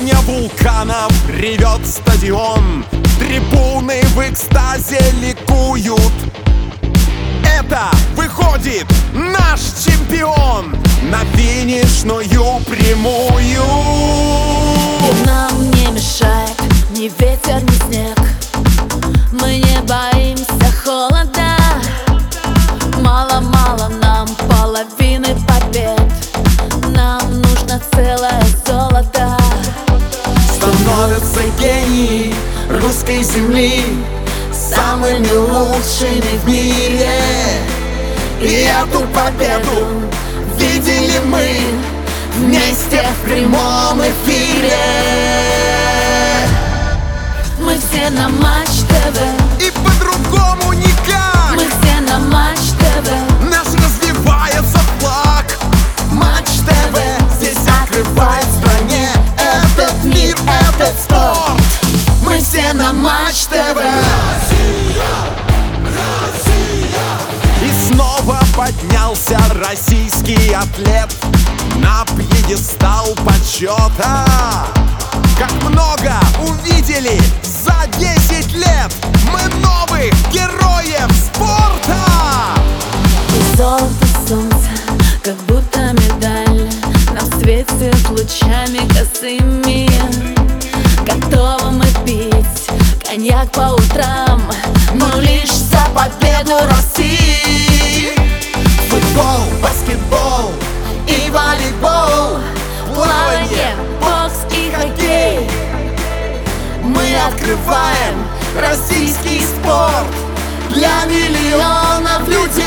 Сотня вулканов ревет стадион, трибуны в экстазе ликуют. Это выходит наш чемпион на финишную прямую. И нам не мешает ни ветер, ни снег. Мы не боимся холода. Мало-мало нам половины побед. Нам нужно целое золото. Становятся гении русской земли самыми лучшими в мире. И эту победу видели мы вместе в прямом эфире. Мы все на Матч ТВ, И по-другому никак. мы все на Матч ТВ. Наш развивается флаг. Матч ТВ здесь открывает в стране этот мир, этот спорт. Мы все на Матч ТВ. И снова поднялся российский атлет на пьедестал почета. Как много увидели за 10 лет мы новых героев спорта. И золото солнца, как будто медаль, нам светит лучами косыми. Готовы мы пить коньяк по утрам, но лишь за победу России. Футбол, баскетбол И волейбол, плавание, бокс и хоккей. мы открываем российский спорт для миллионов людей.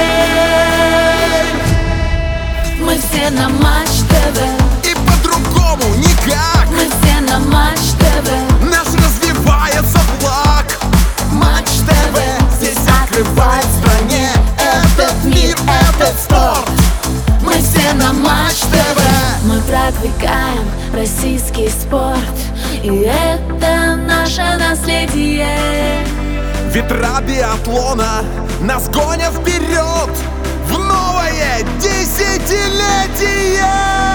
Мы все на Матч ТВ, И по-другому никак. мы все на Матч ТВ. Наш развивается флаг. Матч ТВ здесь открывает в стране этот мир, этот спорт. Мы все на Матч ТВ. Мы продвигаем российский спорт, и это наше наследие. Ветра биатлона нас гонят вперед в новое десятилетие.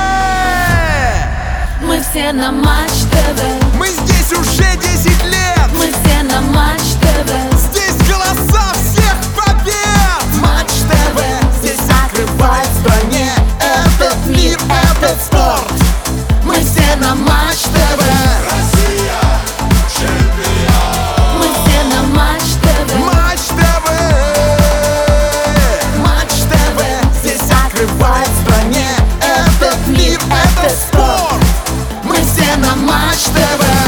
Мы все на Матч ТВ, Мы здесь уже 10 лет. мы все на Матч ТВ. Здесь голоса всех побед. Матч ТВ здесь открывает в стране этот мир, этот спорт. Мы все на Матч ТВ. Россия чемпион. Мы все на Матч ТВ, Матч ТВ. Матч ТВ здесь открывает в стране этот мир, этот спорт. Мы все на Матч ТВ.